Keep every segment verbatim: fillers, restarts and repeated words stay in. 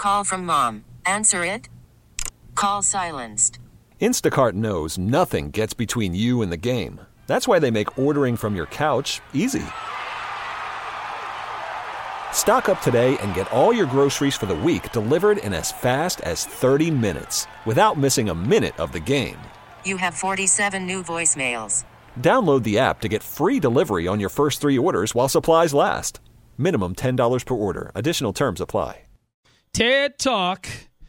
Call from mom. Answer it. Call silenced. Instacart knows nothing gets between you and the game. That's why they make ordering from your couch easy. Stock up today and get all your groceries for the week delivered in as fast as thirty minutes without missing a minute of the game. You have forty-seven new voicemails. Download the app to get free delivery on your first three orders while supplies last. Minimum ten dollars per order. Additional terms apply. Ted Talk.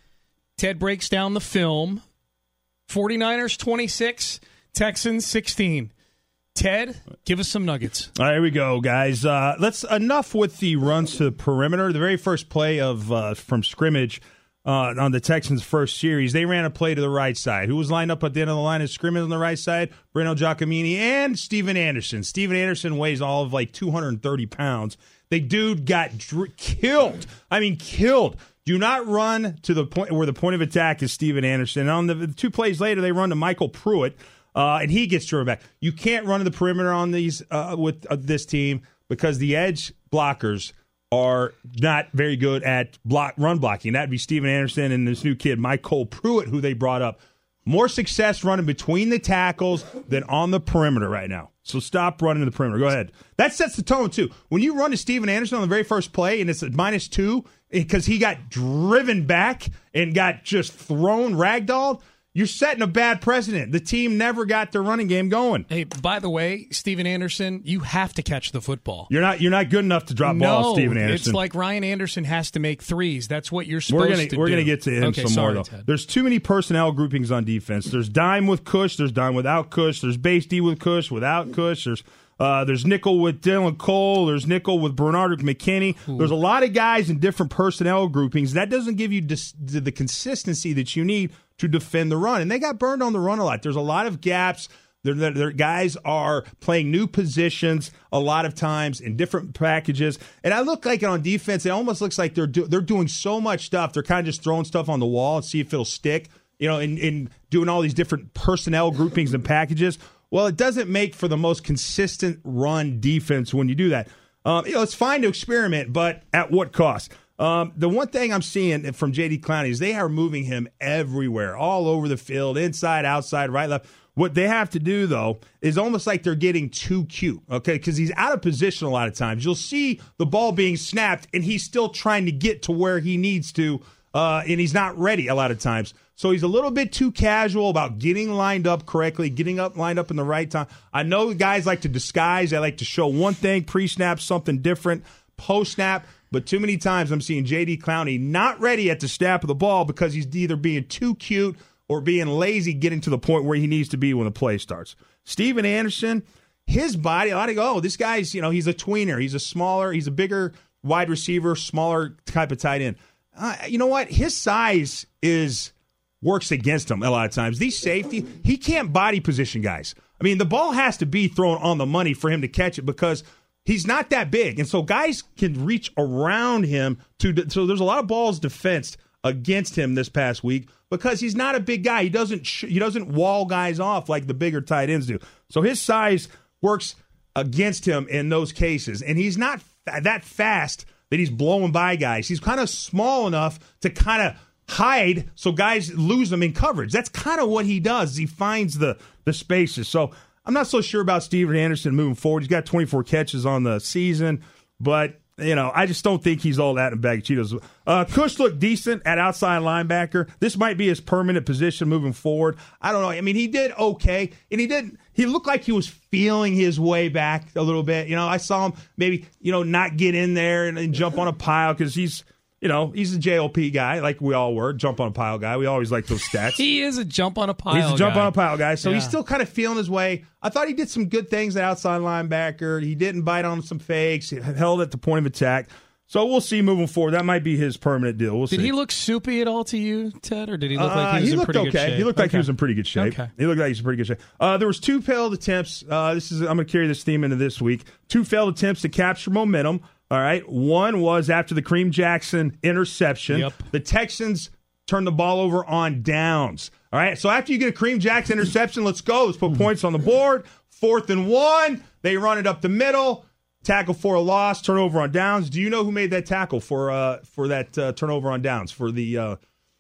Ted breaks down the film. forty-niners twenty-six, Texans sixteen. Ted, give us some nuggets. All right, here we go, guys. Uh, let's enough with the runs to the perimeter. The very first play of uh, from scrimmage uh, on the Texans' first series, they ran a play to the right side. Who was lined up at the end of the line of scrimmage on the right side? Breno Giacomini and Steven Anderson. Steven Anderson weighs all of like two hundred thirty pounds. The dude got dr- killed. I mean, killed. Do not run to the point where the point of attack is Steven Anderson. And on the, the two plays later, they run to Michael Pruitt. Uh, and he gets driven back. You can't run to the perimeter on these uh, with uh, this team because the edge blockers are not very good at block run blocking. That'd be Steven Anderson and this new kid, Michael Pruitt, who they brought up. More success running between the tackles than on the perimeter right now. So stop running to the perimeter. Go ahead. That sets the tone, too. When you run to Steven Anderson on the very first play and it's at minus two because he got driven back and got just thrown, ragdolled, you're setting a bad precedent. The team never got their running game going. Hey, by the way, Steven Anderson, you have to catch the football. You're not. You're not good enough to drop no, balls, Steven Anderson. It's like Ryan Anderson has to make threes. That's what you're supposed we're gonna, to do. We're going to get to him okay, some sorry, more, though. Ted. There's too many personnel groupings on defense. There's dime with Cush. There's dime without Cush. There's base D with Cush, without Cush. There's uh, there's nickel with Dylan Cole. There's nickel with Bernard McKinney. Ooh. There's a lot of guys in different personnel groupings. That doesn't give you dis- the consistency that you need to defend the run. And they got burned on the run a lot. There's a lot of gaps. Their, their guys are playing new positions a lot of times in different packages. And I look like on defense, it almost looks like they're do, they're doing so much stuff. They're kind of just throwing stuff on the wall and see if it'll stick, you know, in, in doing all these different personnel groupings and packages. Well, it doesn't make for the most consistent run defense when you do that. Um, you know, it's fine to experiment, but at what cost? Um, the one thing I'm seeing from J D. Clowney is they are moving him everywhere, all over the field, inside, outside, right, left. What they have to do, though, is almost like they're getting too cute, okay, because he's out of position a lot of times. You'll see the ball being snapped, and he's still trying to get to where he needs to, uh, and he's not ready a lot of times. So he's a little bit too casual about getting lined up correctly, getting up lined up in the right time. I know guys like to disguise. They like to show one thing, pre-snap, something different, post-snap. But too many times I'm seeing J D. Clowney not ready at the snap of the ball because he's either being too cute or being lazy getting to the point where he needs to be when the play starts. Steven Anderson, his body, a lot of go, oh, this guy's, you know, he's a tweener. He's a smaller, he's a bigger wide receiver, smaller type of tight end. Uh, you know what? His size is works against him a lot of times. These safety, he can't body position guys. I mean, the ball has to be thrown on the money for him to catch it because he's not that big. And so guys can reach around him. to. So there's a lot of balls defensed against him this past week because he's not a big guy. He doesn't sh- he doesn't wall guys off like the bigger tight ends do. So his size works against him in those cases. And he's not fa- that fast that he's blowing by guys. He's kind of small enough to kind of hide so guys lose them in coverage. That's kind of what he does. He finds the the spaces. So I'm not so sure about Steven Anderson moving forward. He's got twenty-four catches on the season, but you know, I just don't think he's all that in a bag of Cheetos. Uh, Cush looked decent at outside linebacker. This might be his permanent position moving forward. I don't know. I mean, he did okay, and he didn't. He looked like he was feeling his way back a little bit. You know, I saw him maybe you know not get in there and, and jump on a pile because he's. You know, he's a J L P guy, like we all were, jump on a pile guy. We always like those stats. He is a jump on a pile guy. He's a jump guy. on a pile guy. So yeah. he's still kind of feeling his way. I thought he did some good things at outside linebacker. He didn't bite on some fakes. He held at the point of attack. So we'll see moving forward. That might be his permanent deal. We'll did see. he look soupy at all to you, Ted, or did he look uh, like he was he in looked pretty okay. good shape? He looked okay. like he was in pretty good shape. Okay. He looked like he's in pretty good shape. Uh, there was two failed attempts. Uh, this is I'm going to carry this theme into this week. Two failed attempts to capture momentum. All right. One was after the Kareem Jackson interception. Yep. The Texans turned the ball over on downs. All right. So after you get a Kareem Jackson interception, let's go. Let's put points on the board. Fourth and one. They run it up the middle. tackle for a loss, turnover on downs. Do you know who made that tackle for uh, for that uh, turnover on downs for the uh,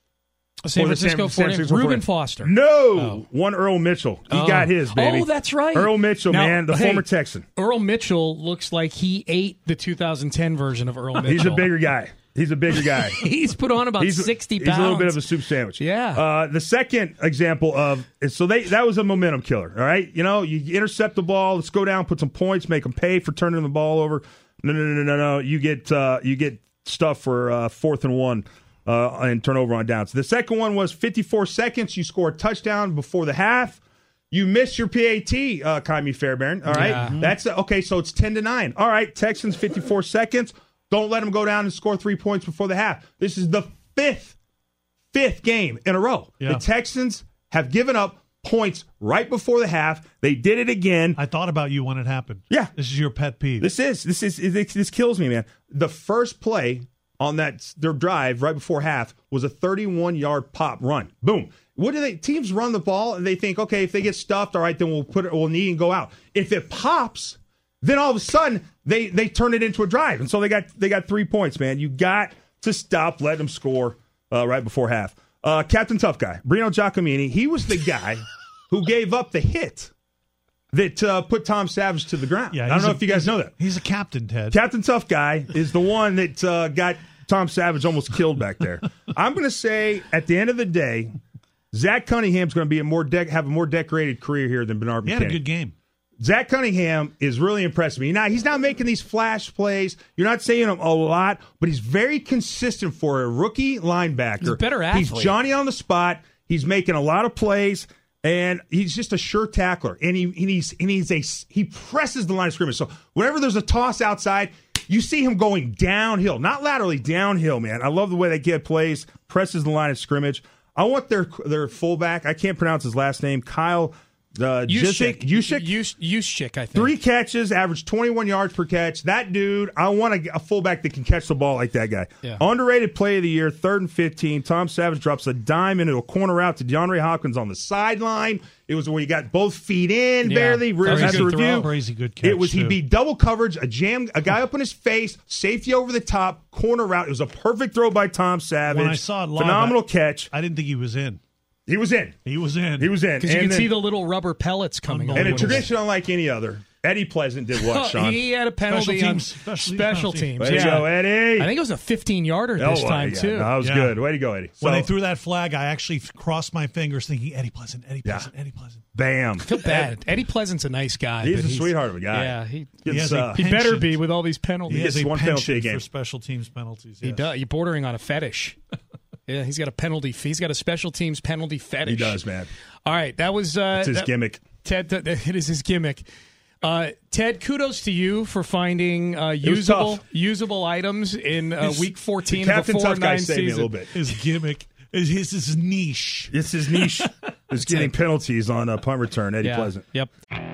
San Francisco forty-niners? Reuben Foster. No, oh. one Earl Mitchell. He oh. got his, baby. Oh, that's right. Earl Mitchell, now, man, the hey, former Texan. Earl Mitchell looks like he ate the two thousand ten version of Earl Mitchell. He's a bigger guy. He's a bigger guy. He's put on about he's, sixty pounds. He's a little bit of a soup sandwich. Yeah. Uh, the second example of so they that was a momentum killer. All right, you know, you intercept the ball, let's go down, put some points, make them pay for turning the ball over. No, no, no, no, no. You get uh, you get stuff for uh, fourth and one. Uh, and turnover on downs. The second one was fifty-four seconds. You score a touchdown before the half. You miss your P A T, uh, Kami Fairbairn. All right, yeah. that's okay. So it's ten to nine. All right, Texans fifty-four seconds. Don't let them go down and score three points before the half. This is the fifth, fifth game in a row. Yeah. The Texans have given up points right before the half. They did it again. I thought about you when it happened. Yeah, this is your pet peeve. This is this is this, this kills me, man. The first play on that their drive right before half was a thirty-one yard pop run. Boom. What do they teams run the ball and they think, okay, if they get stuffed, all right, then we'll put it we'll knee and go out. If it pops, then all of a sudden they they turn it into a drive. And so they got they got three points, man. You got to stop letting them score uh, right before half. Uh, Captain Tough Guy, Brino Giacomini, he was the guy who gave up the hit that uh, put Tom Savage to the ground. Yeah, I don't know a, if you guys know that. He's a captain, Ted. Captain Tough Guy is the one that uh, got Tom Savage almost killed back there. I'm going to say, at the end of the day, Zach Cunningham's going to be a more de- have a more decorated career here than Bernard McKinney. He had a good game. Zach Cunningham is really impressing me. Now, he's not making these flash plays. You're not saying him a lot, but he's very consistent for a rookie linebacker. He's a better athlete. He's Johnny on the spot. He's making a lot of plays. And he's just a sure tackler, and he and he's and he's a he presses the line of scrimmage. So whenever there's a toss outside, you see him going downhill, not laterally, downhill. Man, I love the way that kid plays, presses the line of scrimmage. I want their their fullback. I can't pronounce his last name. Kyle uh, Juszczyk. Juszczyk. Juszczyk, I think. Three catches, averaged twenty-one yards per catch. That dude, I want a, a fullback that can catch the ball like that guy. Yeah. Underrated play of the year, third and fifteen. Tom Savage drops a dime into a corner route to DeAndre Hopkins on the sideline. It was where you got both feet in, Yeah. barely. Crazy As a good review, throw. Crazy good catch, it was he too. beat double coverage, a jam, a guy up in his face, safety over the top, corner route. It was a perfect throw by Tom Savage. When I saw it live, phenomenal I, catch. I didn't think he was in. He was in. He was in. He was in. Because you And can then- see the little rubber pellets coming on. and a when tradition unlike any other. Eddie Pleasant did what, Sean? He had a penalty Special on teams. Special special teams. teams. Way to Yeah. go, Eddie. I think it was a fifteen-yarder this Oh, time, yeah, too. no, that was Yeah. good. Way to go, Eddie. When So, they threw that flag, I actually crossed my fingers thinking, Eddie Pleasant, Eddie Yeah. Pleasant, Eddie Pleasant. bam. I feel bad. Eddie Pleasant's a nice guy. He's but a sweetheart of a guy. Yeah, he, He Gets, has a uh, he better penchant. be with all these penalties. He has gets a one penalty a penchant game. for special teams penalties. He yes. does. You're bordering on a fetish. Yeah, he's got a penalty. He's got a special teams penalty fetish. He does, man. All right, that was uh, It's his that- gimmick. Ted, th- th- it is his gimmick. Uh, Ted, kudos to you for finding uh, was usable tough. usable items in uh, His- week fourteen Captain of a four Tough Guy nine saved me a season. little bit. His gimmick is his, his niche. It's his niche. Is getting penalties on a punt return. Eddie Yeah. Pleasant. Yep.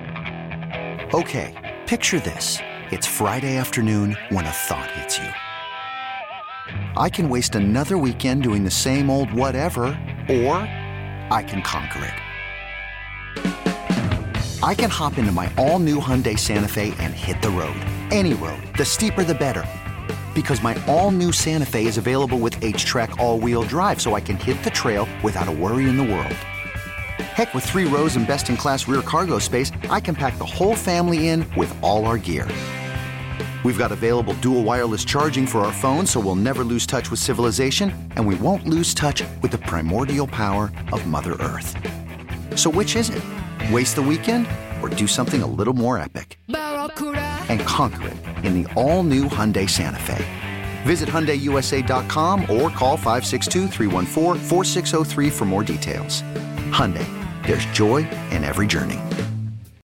Okay, picture this. It's Friday afternoon when a thought hits you. I can waste another weekend doing the same old whatever, or I can conquer it. I can hop into my all-new Hyundai Santa Fe and hit the road. Any road. The steeper, the better. Because my all-new Santa Fe is available with H-Track all-wheel drive, so I can hit the trail without a worry in the world. Heck, with three rows and best-in-class rear cargo space, I can pack the whole family in with all our gear. We've got available dual wireless charging for our phones, so we'll never lose touch with civilization, and we won't lose touch with the primordial power of Mother Earth. So which is it? Waste the weekend or do something a little more epic? And conquer it in the all-new Hyundai Santa Fe. Visit Hyundai U S A dot com or call five six two, three one four, four six zero three for more details. Hyundai, there's joy in every journey.